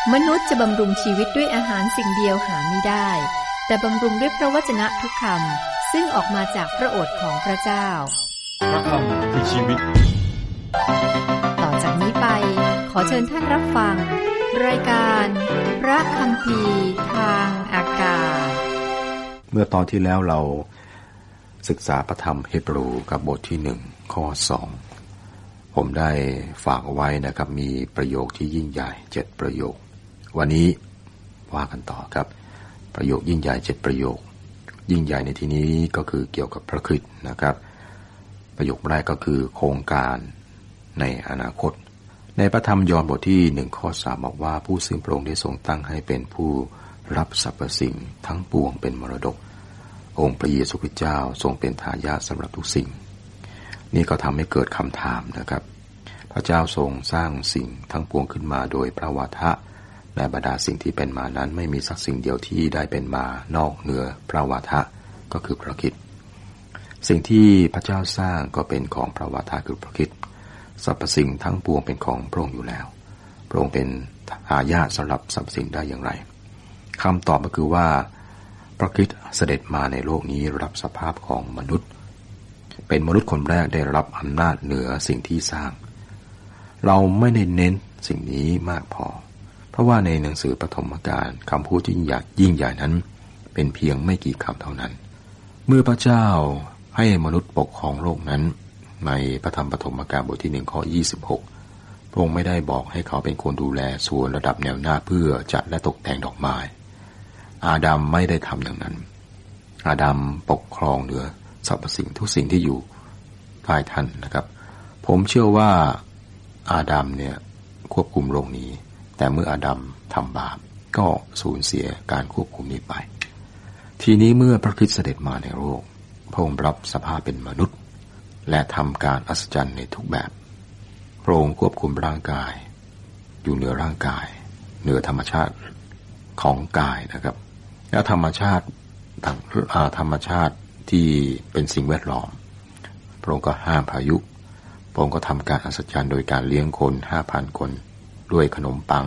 มนุษย์จะบำรุงชีวิตด้วยอาหารสิ่งเดียวหาไม่ได้แต่บำรุงด้วยพระวจนะทุกคำซึ่งออกมาจากพระโอษฐ์ของพระเจ้าพระคำคือชีวิตต่อจากนี้ไปขอเชิญท่านรับฟังรายการพระคัมภีร์ทางอากาศเมื่อตอนที่แล้วเราศึกษาพระธรรมฮีบรูกับบทที่1ข้อ2ผมได้ฝากเอาไว้นะครับมีประโยคที่ยิ่งใหญ่7ประโยควันนี้ว่ากันต่อครับประโยคยิ่งใหญ่7ประโยคยิ่งใหญ่ในที่นี้ก็คือเกี่ยวกับพระคริสต์นะครับประโยคแรกก็คือโครงการในอนาคตในพระธรรมยอห์นบทที่1ข้อ3บอกว่าผู้ซึ่งพระองค์ได้ทรงตั้งให้เป็นผู้รับสรรพสิ่งทั้งปวงเป็นมรดกองค์พระเยซูคริสต์เจ้าทรงเป็นทายาทสำหรับทุกสิ่งนี่ก็ทำให้เกิดคำถามนะครับพระเจ้าทรงสร้างสิ่งทั้งปวงขึ้นมาโดยพระวาทะและบรรดาสิ่งที่เป็นมานั้นไม่มีสักสิ่งเดียวที่ได้เป็นมานอกเหนือพระวาทะก็คือพระคริสต์สิ่งที่พระเจ้าสร้างก็เป็นของพระวาทะคือพระคริสต์สรรพสิ่งทั้งปวงเป็นของพระองค์อยู่แล้วพระองค์เป็นทายาทสำหรับสรรพสิ่งได้อย่างไรคำตอบก็คือว่าพระคริสต์เสด็จมาในโลกนี้รับสภาพของมนุษย์เป็นมนุษย์คนแรกได้รับอำนาจเหนือสิ่งที่สร้างเราไม่ได้เน้นสิ่งนี้มากพอเพราะว่าในหนังสือปฐมกาลคำพูดที่ยิ่งใหญ่นั้นเป็นเพียงไม่กี่คำเท่านั้นเมื่อพระเจ้าให้มนุษย์ปกครองโลกนั้นในพระธรรมปฐมกาลบทที่1ข้อ26พระองค์ไม่ได้บอกให้เขาเป็นคนดูแลส่วนระดับแนวหน้าเพื่อจัดและตกแต่งดอกไม้อาดัมไม่ได้ทำอย่างนั้นอาดัมปกครองเหนือสรรพสิ่งทุกสิ่งที่อยู่ใต้ท่านนะครับผมเชื่อว่าอาดัมเนี่ยควบคุมโลกนี้แต่เมื่ออาดัมทำบาปก็สูญเสียการควบคุมนี้ไปทีนี้เมื่อพระคริสต์เสด็จมาในโลกพระองค์รับสภาพเป็นมนุษย์และทำการอัศจรรย์ในทุกแบบพระองค์ควบคุมร่างกายอยู่เหนือร่างกายเหนือธรรมชาติของกายนะครับและธรรมชาติที่เป็นสิ่งแวดล้อมพระองค์ก็ห้ามพายุพระองค์ก็ทำการอัศจรรย์โดยการเลี้ยงคน 5,000 คนด้วยขนมปัง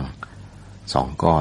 2ก้อน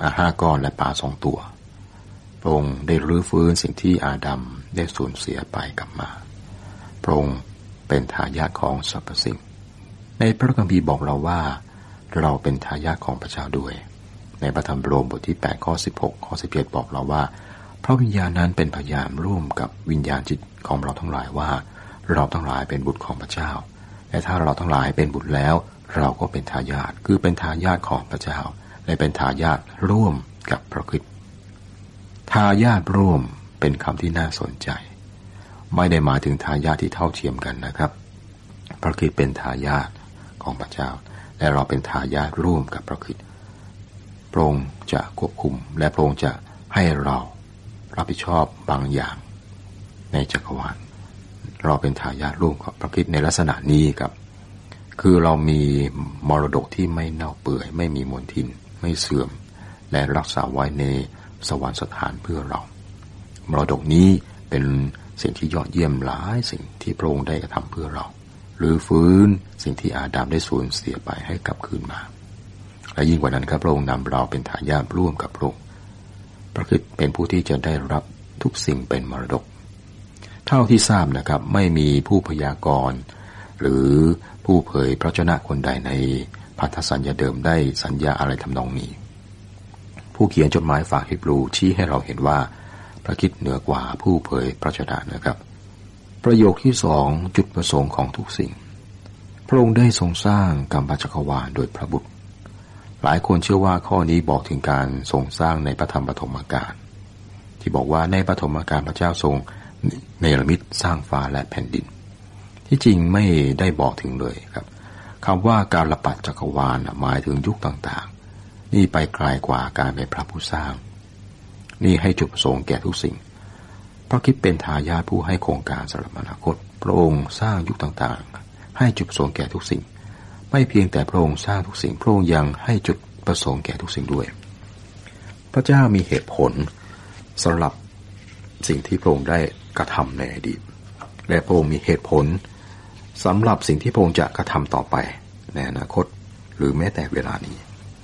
5ก้อนและปลา2ตัวพระองค์ได้รื้อฟื้นสิ่งที่อาดัมได้สูญเสียไปกลับมาพระองค์เป็นทายาทของสรรพสิ่งในพระคัมภีร์บอกเราว่าเราเป็นทายาทของพระเจ้าด้วยในพระธรรมโรมบทที่8ข้อ16ข้อ17บอกเราว่าพระวิญญาณนั้นเป็นพยานร่วมกับวิญญาณจิตของเราทั้งหลายว่าเราทั้งหลายเป็นบุตรของพระเจ้าและถ้าเราทั้งหลายเป็นบุตรแล้วเราก็เป็นทายาทคือเป็นทายาทของพระเจ้าและเป็นทายาทร่วมกับพระคริสต์ทายาทร่วมเป็นคำที่น่าสนใจไม่ได้หมายถึงทายาทที่เท่าเทียมกันนะครับพระคริสต์เป็นทายาทของพระเจ้าและเราเป็นทายาทร่วมกับพระคริสต์พระองค์จะควบคุมและพระองค์จะให้เรารับผิดชอบบางอย่างในจักรวาลเราเป็นทายาทร่วมกับพระคริสต์ในลักษณะนี้ครับคือเรามีมรดกที่ไม่เน่าเปื่อยไม่มีมลทินไม่เสื่อมและรักษาไว้ในสวรรคสถานเพื่อเรามรดกนี้เป็นสิ่งที่ยอดเยี่ยมหลายสิ่งที่พระองค์ได้กระทำเพื่อเราหรือฟื้นสิ่งที่อาดัมได้สูญเสียไปให้กลับคืนมาและยิ่งกว่านั้นครับพระองค์นำเราเป็นทายาทร่วมกับพระองค์พระคริสต์เป็นผู้ที่จะได้รับทุกสิ่งเป็นมรดกเท่าที่ทราบนะครับไม่มีผู้พยากรณ์หรือผู้เผยพระวจนะคนใดในพันธสัญญาเดิมได้สัญญาอะไรทำนองนี้ผู้เขียนจดหมายฝากฮีบรูชี้ให้เราเห็นว่าพระคริสต์เหนือกว่าผู้เผยพระวจนะนะครับประโยคที่2จุดประสงค์ของทุกสิ่งพระองค์ได้ทรงสร้างกัมปจักรวาลโดยพระบุตรหลายคนเชื่อว่าข้อนี้บอกถึงการทรงสร้างในพระธรรมปฐมกาลที่บอกว่าในปฐมกาลพระเจ้าทรงเนรมิตสร้างฟ้าและแผ่นดินที่จริงไม่ได้บอกถึงเลยครับคำว่าการระปัดจักรวาลหมายถึงยุคต่างๆนี่ไปไกลกว่าการเป็นพระผู้สร้างนี่ให้จุดประสงค์แก่ทุกสิ่งพระคริสต์เป็นทายาทผู้ให้โครงการสำหรับอนาคตพระองค์สร้างยุคต่างๆให้จุดประสงค์แก่ทุกสิ่งไม่เพียงแต่พระองค์สร้างทุกสิ่งพระองค์ยังให้จุดประสงค์แก่ทุกสิ่งด้วยพระเจ้ามีเหตุผลสำหรับสิ่งที่พระองค์ได้กระทำในอดีตและพระองค์มีเหตุผลสำหรับสิ่งที่พระองค์จะกระทำต่อไปในอนาคตหรือแม้แต่เวลานี้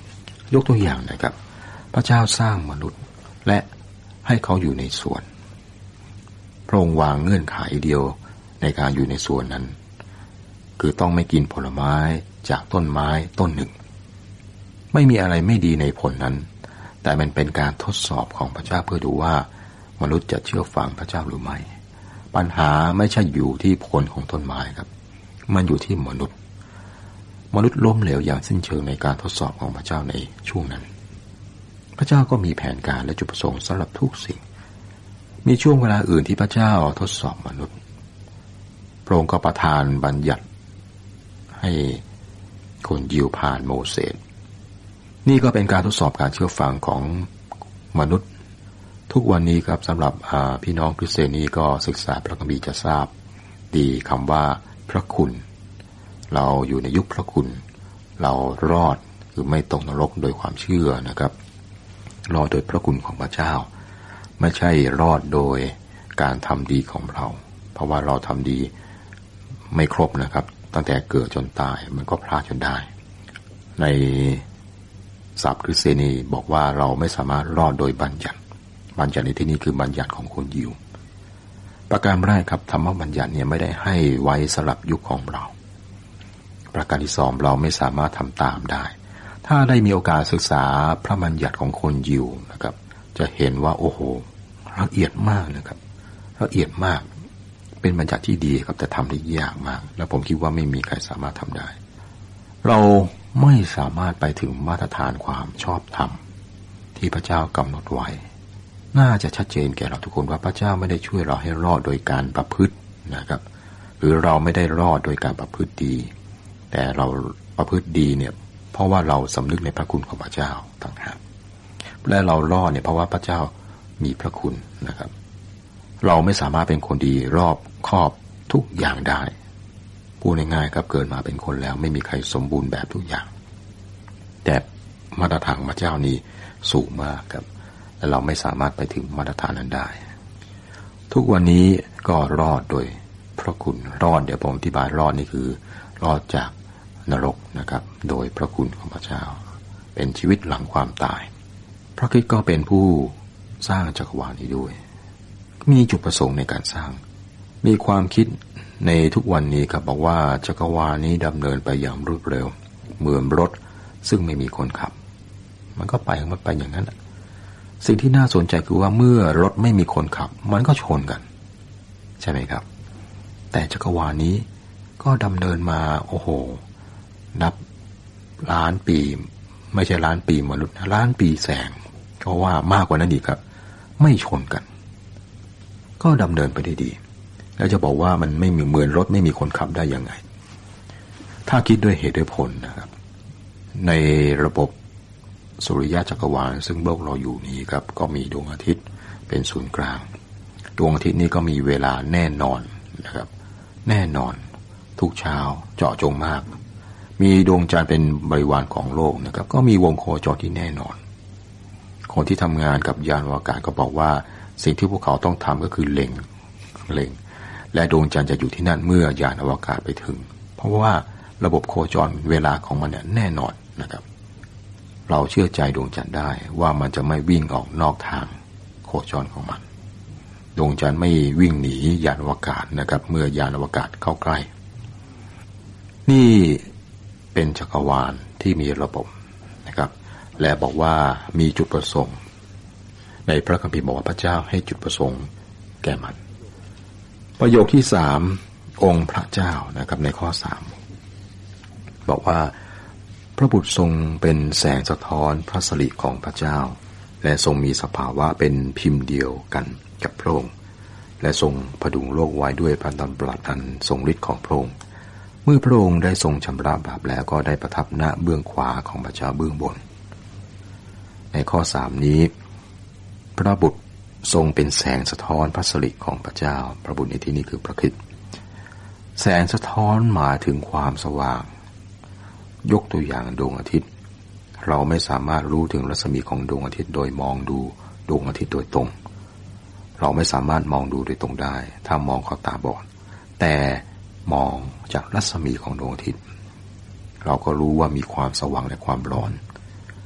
ยกตัวอย่างนะครับพระเจ้าสร้างมนุษย์และให้เขาอยู่ในสวนพระองค์วางเงื่อนไขเดียวในการอยู่ในสวนนั้นคือต้องไม่กินผลไม้จากต้นไม้ต้นหนึ่งไม่มีอะไรไม่ดีในผลนั้นแต่มันเป็นการทดสอบของพระเจ้าเพื่อดูว่ามนุษย์จะเชื่อฟังพระเจ้าหรือไม่ปัญหาไม่ใช่อยู่ที่ผลของต้นไม้ครับมันอยู่ที่มนุษย์ล้มเหลวอย่างสิ้นเชิงในการทดสอบของพระเจ้าในช่วงนั้นพระเจ้าก็มีแผนการและจุดประสงค์สำหรับทุกสิ่งมีช่วงเวลาอื่นที่พระเจ้าทดสอบมนุษย์พระองค์ก็ประทานบัญญัติให้คนยิวผ่านโมเสสนี่ก็เป็นการทดสอบการเชื่อฟังของมนุษย์ทุกวันนี้ครับสำหรับพี่น้องคริสเตียนนี่ก็ศึกษาพระคัมภีร์จะทราบดีคำว่าพระคุณเราอยู่ในยุคพระคุณเรารอดหรือไม่ตกนรกโดยความเชื่อนะครับรอดโดยพระคุณของพระเจ้าไม่ใช่รอดโดยการทำดีของเราเพราะว่าเราทำดีไม่ครบนะครับตั้งแต่เกิดจนตายมันก็พลาดจนได้ในศัพท์คริสเตียนบอกว่าเราไม่สามารถรอดโดยบัญญัติในที่นี้คือบัญญัติของคนยิวประการแรกครับธรรมบัญญัติเนี่ยไม่ได้ให้ไว้สำหรับยุคของเราประการที่สองเราไม่สามารถทำตามได้ถ้าได้มีโอกาสศึกษาพระบัญญัติของคนยิวนะครับจะเห็นว่าโอ้โหละเอียดมากนะครับละเอียดมากเป็นบัญญัติที่ดีครับแต่ทำได้ยากมากและผมคิดว่าไม่มีใครสามารถทำได้เราไม่สามารถไปถึงมาตรฐานความชอบธรรมที่พระเจ้ากำหนดไว้น่าจะชัดเจนแก่เราทุกคนว่าพระเจ้าไม่ได้ช่วยเราให้รอดโดยการประพฤตินะครับหรือเราไม่ได้รอดโดยการประพฤติดีแต่เราประพฤติดีเนี่ยเพราะว่าเราสำนึกในพระคุณของพระเจ้าต่างหากและเรารอดเนี่ยเพราะว่าพระเจ้ามีพระคุณนะครับเราไม่สามารถเป็นคนดีรอบครอบทุกอย่างได้พูดง่ายๆครับเกิดมาเป็นคนแล้วไม่มีใครสมบูรณ์แบบทุกอย่างแต่มาตรฐานของพระเจ้านี่สูงมากครับและเราไม่สามารถไปถึงมาตรฐานนั้นได้ทุกวันนี้ก็รอดโดยพระคุณรอดเดี๋ยวผมอธิบายรอดนี่คือรอดจากนรกนะครับโดยพระคุณของพระเจ้าเป็นชีวิตหลังความตายพระคริสต์ก็เป็นผู้สร้างจักรวาลนี้ด้วยมีจุดประสงค์ในการสร้างมีความคิดในทุกวันนี้ครับบอกว่าจักรวาลนี้ดำเนินไปอย่างรวดเร็วเหมือนรถซึ่งไม่มีคนขับมันก็ไปอย่างนั้นสิ่งที่น่าสนใจคือว่าเมื่อรถไม่มีคนขับมันก็ชนกันใช่ไหมครับแต่จักรวาลนี้ก็ดำเนินมาโอ้โหนับล้านปีไม่ใช่ล้านปีมนุษย์ล้านปีแสงก็ว่ามากกว่านั้นอีกครับไม่ชนกันก็ดำเนินไปได้ดีแล้วจะบอกว่ามันไม่เหมือนรถไม่มีคนขับได้ยังไงถ้าคิดด้วยเหตุด้วยผลนะครับในระบบสุริยะจักรวาลซึ่งโลกเราอยู่นี้ครับก็มีดวงอาทิตย์เป็นศูนย์กลางดวงอาทิตย์นี้ก็มีเวลาแน่นอนนะครับแน่นอนทุกเช้าเจาะจงมากมีดวงจันทร์เป็นบริวารของโลกนะครับก็มีวงโคจรที่แน่นอนคนที่ทำงานกับยานอวกาศก็บอกว่าสิ่งที่พวกเขาต้องทำก็คือเล็งและดวงจันทร์จะอยู่ที่นั่นเมื่อยานอวกาศไปถึงเพราะว่าระบบโคจรเวลาของมันเนี่ยแน่นอนนะครับเราเชื่อใจดวงจันทร์ได้ว่ามันจะไม่วิ่งออกนอกทางโคจรของมันดวงจันทร์ไม่วิ่งหนียานอวกาศนะครับเมื่อยานอวกาศเข้าใกล้นี่เป็นจักรวาลที่มีระบบนะครับและบอกว่ามีจุดประสงค์ในพระคัมภีร์บอกว่าพระเจ้าให้จุดประสงค์แก่มันประโยคที่3องค์พระเจ้านะครับในข้อ3บอกว่าพระบุตรทรงเป็นแสงสะท้อนพระสิริของพระเจ้าและทรงมีสภาวะเป็นพิมพ์เดียวกันกับพระองค์และทรงพดุงโลกไว้ด้วยพระดำรัสอันทรงฤทธิ์ของพระองค์เมื่อพระองค์ได้ทรงชำระบาปแล้วก็ได้ประทับณเบื้องขวาของพระเจ้าเบื้องบนในข้อ3นี้พระบุตรทรงเป็นแสงสะท้อนพระสิริของพระเจ้าพระบุตรในที่นี้คือพระคริสต์แสงสะท้อนหมายถึงความสว่างยกตัวอย่างดวงอาทิตย์เราไม่สามารถรู้ถึงรัศมีของดวงอาทิตย์โดยมองดูดวงอาทิตย์โดยตรงเราไม่สามารถมองดูโดยตรงได้ถ้ามองเข้าตาบอดแต่มองจากรัศมีของดวงอาทิตย์เราก็รู้ว่ามีความสว่างและความร้อน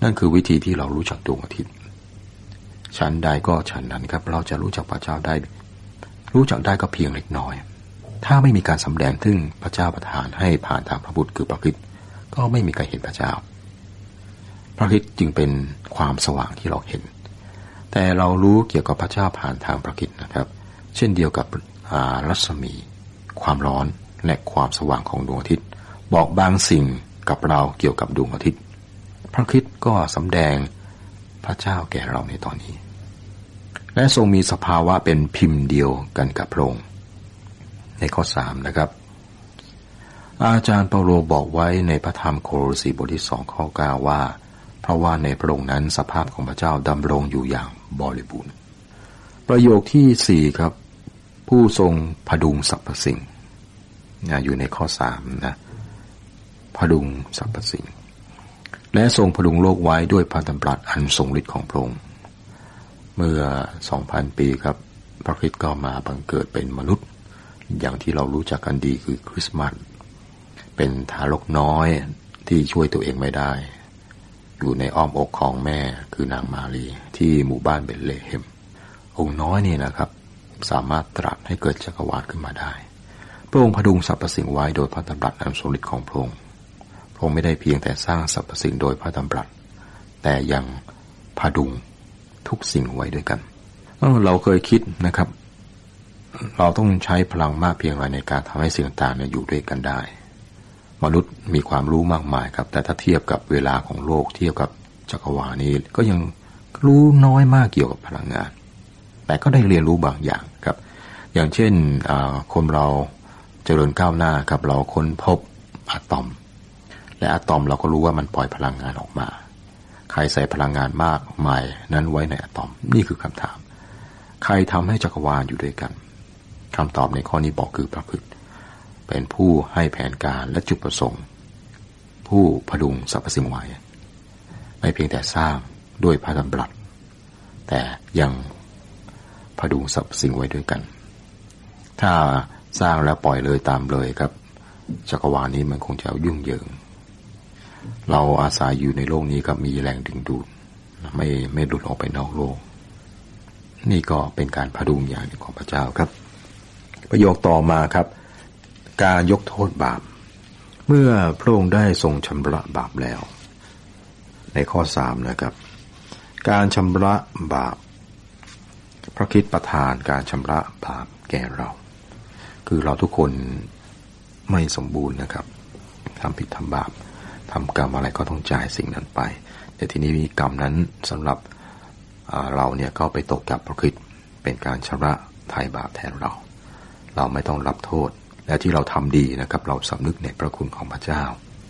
นั่นคือวิธีที่เรารู้จักดวงอาทิตย์ฉันใดก็ฉันนั้นครับเราจะรู้จักพระเจ้าได้รู้จักได้ก็เพียงเล็กน้อยถ้าไม่มีการสำแดงถึงพระเจ้าประทานให้ผ่านทางพระบุตรคือพระคริสต์ก็ไม่มีใครเห็นพระเจ้าพระคริสต์จึงเป็นความสว่างที่เราเห็นแต่เรารู้เกี่ยวกับพระเจ้าผ่านทางพระคริสต์นะครับเช่นเดียวกับรัศมีความร้อนและความสว่างของดวงอาทิตย์บอกบางสิ่งกับเราเกี่ยวกับดวงอาทิตย์พระคริสต์ก็สำแดงพระเจ้าแก่เราในตอนนี้และทรงมีสภาวะเป็นพิมพ์เดียวกันกับพระองค์ในข้อ3นะครับอาจารย์เปาโลบอกไว้ในพระธรรมโคโลสีบทที่2ข้อ9ว่าเพราะว่าในพระองค์นั้นสภาพของพระเจ้าดำรงอยู่อย่างบริบูรณ์ประโยคที่4ครับผู้ทรงพดุงสรรพสิ่งอยู่ในข้อ3นะพดุงสรรพสิ่งและทรงพดุงโลกไว้ด้วยพระดำรัสอันทรงฤทธิ์ของพระองค์เมื่อ 2,000 ปีครับพระคริสต์ก็มาบังเกิดเป็นมนุษย์อย่างที่เรารู้จักกันดีคือคริสต์มาสเป็นทารกน้อยที่ช่วยตัวเองไม่ได้อยู่ในอ้อมอกของแม่คือนางมารีที่หมู่บ้านเบธเลเฮมองค์น้อยนี่นะครับสามารถตรัสให้เกิดจักรวาลขึ้นมาได้พระองค์พดุงสรรพสิ่งไว้โดยพระดำรัสอันทรงฤทธิ์ของพระองค์พระองค์ไม่ได้เพียงแต่สร้างสรรพสิ่งโดยพระดำรัสแต่ยังพดุงทุกสิ่งไว้ด้วยกันเราเคยคิดนะครับเราต้องใช้พลังมากเพียงไรในการทำให้สิ่งต่างๆอยู่ด้วยกันได้มนุษย์มีความรู้มากมายครับแต่ถ้าเทียบกับเวลาของโลกเทียบกับจักรวาลนี้ก็ยังรู้น้อยมากเกี่ยวกับพลังงานแต่ก็ได้เรียนรู้บางอย่างครับอย่างเช่นคนเราเจริญก้าวหน้าครับเราค้นพบอะตอมและอะตอมเราก็รู้ว่ามันปล่อยพลังงานออกมาใครใส่พลังงานมากมายนั้นไว้ในอะตอมนี่คือคำถามใครทำให้จักรวาลอยู่ด้วยกันคำตอบในข้อนี้บอกคือพระคริสต์เป็นผู้ให้แผนการและจุดประสงค์ผู้พดุงสรรพสิ่งไว้ไม่เพียงแต่สร้างด้วยพระดำรัสแต่ยังพดุงสรรพสิ่งไว้ด้วยกันถ้าสร้างแล้วปล่อยเลยตามเลยครับจักรวาลนี้มันคงจะยุ่งเหยิงเราอาศัยอยู่ในโลกนี้กับมีแรงดึงดูดไม่หลุดออกไปนอกโลกนี่ก็เป็นการพดุงอย่างหนึ่งของพระเจ้าครับประโยคต่อมาครับการยกโทษบาปเมื่อพระองค์ได้ทรงชำระบาปแล้วในข้อ3นะครับการชำระบาปพระคริสต์ประทานการชำระบาปแก่เราคือเราทุกคนไม่สมบูรณ์นะครับทำผิดทำบาปทำกรรมอะไรก็ต้องจ่ายสิ่งนั้นไปแต่ทีนี้มีกรรมนั้นสำหรับเราเนี่ยก็ไปตกกับพระคริสต์เป็นการชำระไถ่บาปแทนเราไม่ต้องรับโทษและที่เราทำดีนะครับเราสำนึกในพระคุณของพระเจ้า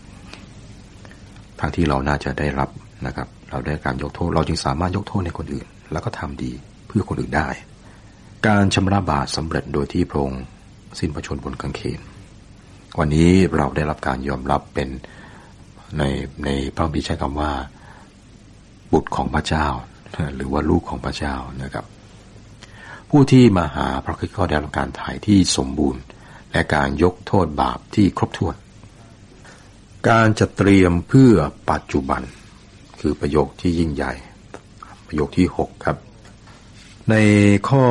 ทั้งที่เราน่าจะได้รับนะครับเราได้การยกโทษเราจึงสามารถยกโทษในคนอื่นแล้วก็ทำดีเพื่อคนอื่นได้การชำระบาปสำเร็จโดยที่พระองค์สิ้นพระชนม์บนกางเขนวันนี้เราได้รับการยอมรับเป็นในพระคัมภีร์ใช้คำว่าบุตรของพระเจ้าหรือว่าลูกของพระเจ้านะครับผู้ที่มาหาพระคริสต์ก็ได้รับการไถ่ที่สมบูรณ์และการยกโทษบาปที่ครบถ้วนการจะเตรียมเพื่อปัจจุบันคือประโยคที่ยิ่งใหญ่ประโยคที่6ครับในข้อ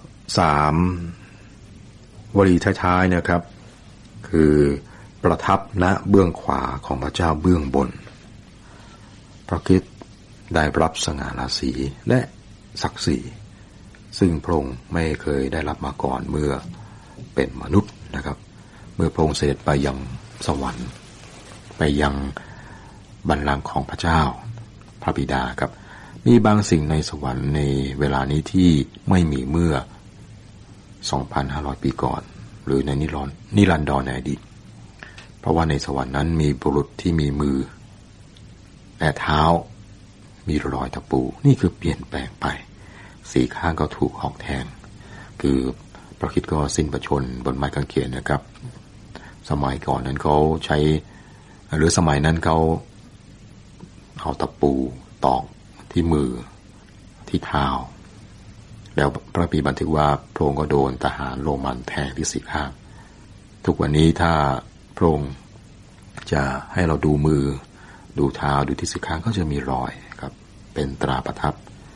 3วลีท้ายๆนะครับคือประทับณเบื้องขวาของพระเจ้าเบื้องบนพระคริสต์ได้รับสง่าราศีและศักดิ์ศรีซึ่งพระองค์ไม่เคยได้รับมาก่อนเมื่อเป็นมนุษย์นะครับเมื่อพระองค์เสด็จไปยังสวรรค์ไปยังบัลลังก์ของพระเจ้าพระบิดาครับมีบางสิ่งในสวรรค์ในเวลานี้ที่ไม่มีเมื่อ 2,500 ปีก่อนหรือในนิรันดรในอดีตเพราะว่าในสวรรค์นั้นมีบุรุษที่มีมือและเท้ามีรอยตะปูนี่คือเปลี่ยนแปลงไปสีข้างก็ถูกหอกแทงคือพระคริสต์ก็สิ้นพระชนม์บนไม้กางเขนนะครับสมัยก่อนนั้นเขาใช้หรือสมัยนั้นเขาเอาตะปูตอกที่มือที่เท้าแล้วพระคัมภีร์บันทึกว่าพระองค์ก็โดนทหารโรมันแทงที่สีข้างทุกวันนี้ถ้าพระองค์จะให้เราดูมือดูเท้าดูที่ศีรษะก็จะมีรอยครับเป็นตราประทับ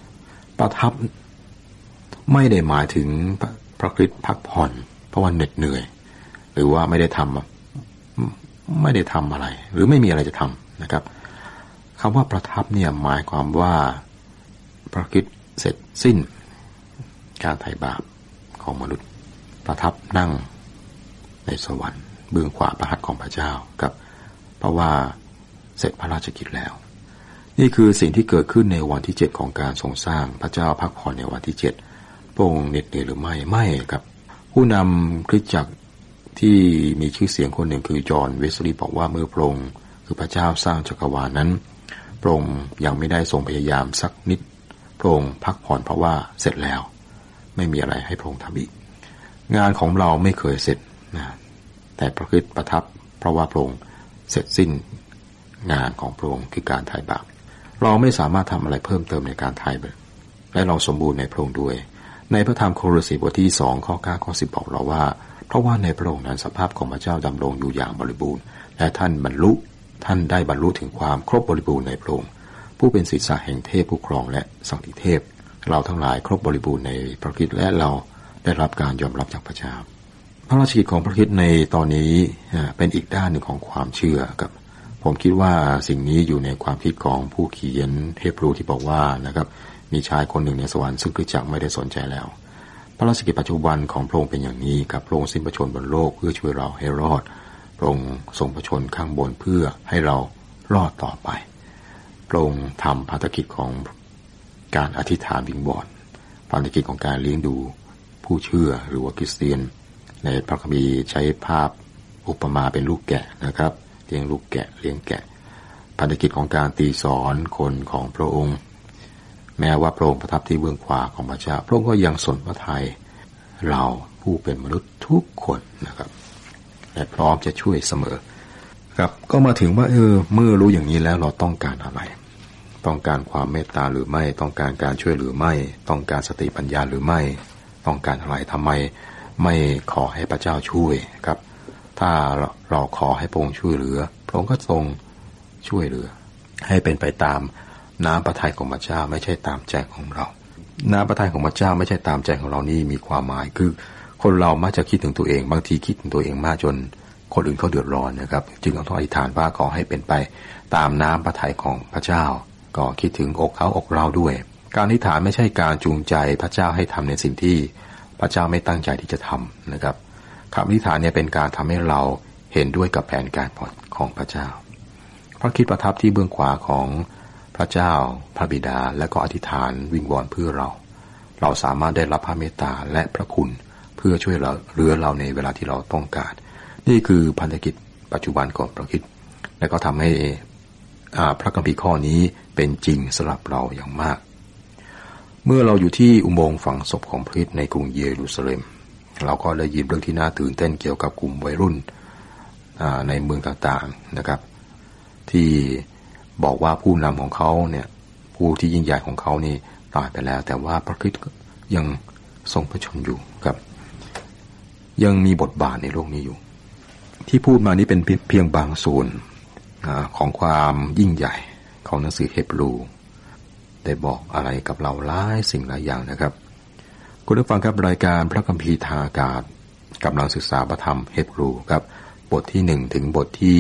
ไม่ได้หมายถึงพระคริสต์พักผ่อนเพราะว่าเหน็ดเหนื่อยหรือว่าไม่ได้ทำอะไรหรือไม่มีอะไรจะทำนะครับคำว่าประทับเนี่ยหมายความว่าพระคริสต์เสร็จสิ้นการไถ่บาปของมนุษย์ประทับนั่งในสวรรค์เบื้องขวาพระหัตถ์ของพระเจ้าครับเพราะว่าเสร็จพระราชกิจแล้วนี่คือสิ่งที่เกิดขึ้นในวันที่7ของการทรงสร้างพระเจ้าพักผ่อนในวันที่7พระองค์เหน็ดเหนื่อยหรือไม่ครับผู้นำคริสตจักรที่มีชื่อเสียงคนหนึ่งคือจอห์นเวสลีย์บอกว่าเมื่อพระองค์คือพระเจ้าสร้างจักรวาลนั้นพระองค์ยังไม่ได้ทรงพยายามสักนิดพระองค์พักผ่อนเพราะว่าเสร็จแล้วไม่มีอะไรให้พระองค์ทำอีกงานของเราไม่เคยเสร็จนะแต่พระคริสต์ประทับเพราะว่าพระองค์เสร็จสิ้นงานของพระองค์คือการไถ่บาปเราไม่สามารถทำอะไรเพิ่มเติมในการไถ่บาปและเราสมบูรณ์ในพระองค์ด้วยในพระธรรมโคโลสีบทที่2ข้อ9ข้อ10บอกเราว่าเพราะว่าในพระองค์นั้นสภาพของพระเจ้าดำรงอยู่อย่างบริบูรณ์และท่านได้บรรลุถึงความครบบริบูรณ์ในพระองค์ผู้เป็นศีรษะแห่งเทพผู้ครองและสังฆิเทพเราทั้งหลายครบบริบูรณ์ในพระคริสต์และเราได้รับการยอมรับจากพระเจ้าพระราชกิจของพระคริสต์ในตอนนี้เป็นอีกด้านหนึ่งของความเชื่อครับผมคิดว่าสิ่งนี้อยู่ในความคิดของผู้เขียนเฮบรูที่บอกว่านะครับมีชายคนหนึ่งในสวรรค์ซึ่งคริสตจักรไม่ได้สนใจแล้วพระราชกิจปัจจุบันของพระองค์เป็นอย่างนี้ครับพระองค์สิ้นพระชนม์บนโลกเพื่อช่วยเราให้รอดพระองค์ทรงพระชนม์ข้างบนเพื่อให้เรารอดต่อไปพระองค์ทำภารกิจของการอธิษฐานวิงวอนภารกิจของการเลี้ยงดูผู้เชื่อหรือว่าคริสเตียนในพระคัมภีร์ใช้ภาพอุปมาเป็นลูกแกะนะครับเลี้ยงลูกแกะเลี้ยงแกะภารกิจของการตีสอนคนของพระองค์แม้ว่าพระองค์ประทับที่เบื้องขวาของพระเจ้าพระองค์ก็ยังสนพระทัยเราผู้เป็นมนุษย์ทุกคนนะครับและพร้อมจะช่วยเสมอครับก็มาถึงว่าเมื่อรู้อย่างนี้แล้วเราต้องการอะไรต้องการความเมตตาหรือไม่ต้องการการช่วยหรือไม่ต้องการสติปัญญาหรือไม่ต้องการอะไรทำไมไม่ขอให้พระเจ้าช่วยครับถ้าเราขอให้พระองค์ช่วยเหลือพระองค์ก็ทรงช่วยเหลือให้เป็นไปตามน้ำพระทัยของพระเจ้าไม่ใช่ตามใจของเราน้ำพระทัยของพระเจ้าไม่ใช่ตามใจของเรานี่มีความหมายคือคนเรามักจะคิดถึงตัวเองบางทีคิดถึงตัวเองมากจนคนอื่นเขาเดือดร้อนนะครับจึงต้องอธิษฐานว่าขอให้เป็นไปตามน้ำพระทัยของพระเจ้าก็คิดถึงอกเขาอกเราด้วยการอธิษฐานไม่ใช่การจูงใจพระเจ้าให้ทำในสิ่งที่พระเจ้าไม่ตั้งใจที่จะทำนะครับคำอธิษฐานเนี่ยเป็นการทำให้เราเห็นด้วยกับแผนการของพระเจ้าพระคริสต์ประทับที่เบื้องขวาของพระเจ้าพระบิดาและก็อธิษฐานวิงวอนเพื่อเราสามารถได้รับพระเมตตาและพระคุณเพื่อช่วยเหลือเราในเวลาที่เราต้องการนี่คือพันธกิจปัจจุบันของพระคริสต์และก็ทำให้พระคัมภีร์ข้อนี้เป็นจริงสำหรับเราอย่างมากเมื่อเราอยู่ที่อุโมงค์ฝังศพของพระคริสต์ในกรุงเยรูซาเล็มเราก็ได้ยินเรื่องที่น่าตื่นเต้นเกี่ยวกับกลุ่มวัยรุ่นในเมืองต่างๆนะครับที่บอกว่าผู้นำของเขาเนี่ยผู้ที่ยิ่งใหญ่ของเขานี่ตายไปแล้วแต่ว่าพระคริสต์ยังทรงพระชนม์อยู่ครับยังมีบทบาทในโลกนี้อยู่ที่พูดมานี้เป็นเพียงบางส่วนของความยิ่งใหญ่ของหนังสือเฮบรูได้บอกอะไรกับเราหลายสิ่งหลายอย่างนะครับคุณผู้ฟังครับรายการพระคัมภีร์ทางอากาศกำลังศึกษาพระธรรมเฮบรูครับบทที่1ถึงบทที่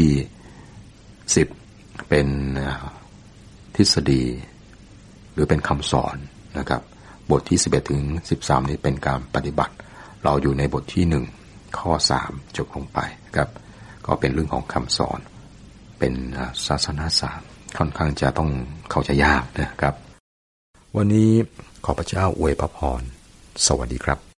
10เป็นทฤษฎีหรือเป็นคำสอนนะครับบทที่11ถึง13นี้เป็นการปฏิบัติเราอยู่ในบทที่1ข้อ3จบลงไปครับก็เป็นเรื่องของคำสอนเป็นศาสนาศาสตร์ค่อนข้างจะต้องเข้าใจยากนะครับวันนี้ขอพระเจ้าอวยพระพรสวัสดีครับ